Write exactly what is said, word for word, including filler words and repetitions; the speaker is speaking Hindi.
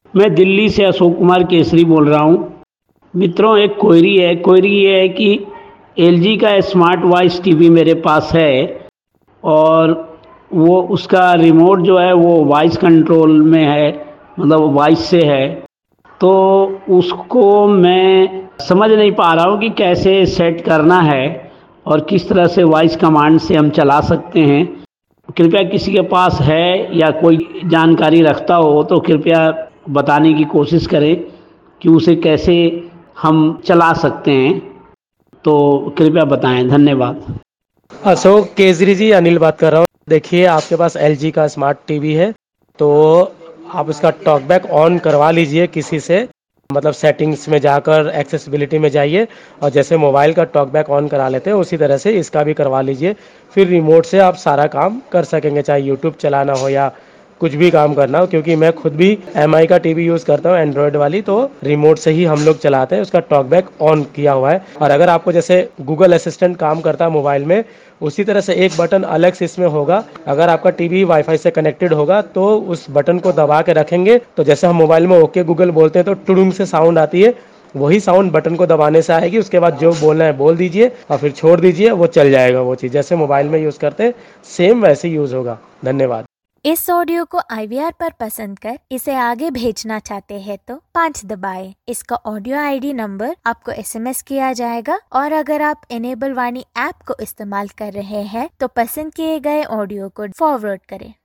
मैं दिल्ली से अशोक कुमार केसरी बोल रहा हूँ। मित्रों, एक क्वेरी है। क्वेरी ये है कि एलजी का स्मार्ट वॉइस टीवी मेरे पास है और वो उसका रिमोट जो है वो वॉइस कंट्रोल में है, मतलब वॉइस से है। तो उसको मैं समझ नहीं पा रहा हूँ कि कैसे सेट करना है और किस तरह से वॉइस कमांड से हम चला सकते हैं। कृपया किसी के पास है या कोई जानकारी रखता हो तो कृपया बताने की कोशिश करें कि उसे कैसे हम चला सकते हैं। तो कृपया बताएं। धन्यवाद। अशोक केजरी जी, अनिल बात कर रहा हूँ। देखिए, आपके पास एलजी का स्मार्ट टीवी है तो आप उसका टॉकबैक ऑन करवा लीजिए किसी से, मतलब सेटिंग्स में जाकर एक्सेसिबिलिटी में जाइए और जैसे मोबाइल का टॉकबैक ऑन करा लेते हैं उसी तरह से इसका भी करवा लीजिए। फिर रिमोट से आप सारा काम कर सकेंगे, चाहे यूट्यूब चलाना हो या कुछ भी काम करना हो। क्योंकि मैं खुद भी एम आई का टीवी यूज़ करता हूँ, एंड्रॉयड वाली, तो रिमोट से ही हम लोग चलाते हैं, उसका टॉकबैक ऑन किया हुआ है। और अगर आपको जैसे गूगल असिस्टेंट काम करता है मोबाइल में, उसी तरह से एक बटन अलग से इसमें होगा। अगर आपका टीवी वाईफाई से कनेक्टेड होगा तो उस बटन को दबा के रखेंगे तो जैसे हम मोबाइल में ओके गूगल बोलते हैं तो टुडुंग से साउंड आती है, वही साउंड बटन को दबाने से आएगी। उसके बाद जो बोलना है बोल दीजिए और फिर छोड़ दीजिए, वो चल जाएगा। वो चीज़ जैसे मोबाइल में यूज़ करते हैं सेम वैसे यूज़ होगा। धन्यवाद। इस ऑडियो को आई वी आर पर पसंद कर इसे आगे भेजना चाहते हैं तो पाँच दबाएं। इसका ऑडियो आईडी नंबर आपको एसएमएस किया जाएगा और अगर आप इनेबल वाणी ऐप को इस्तेमाल कर रहे हैं तो पसंद किए गए ऑडियो को फॉरवर्ड करें।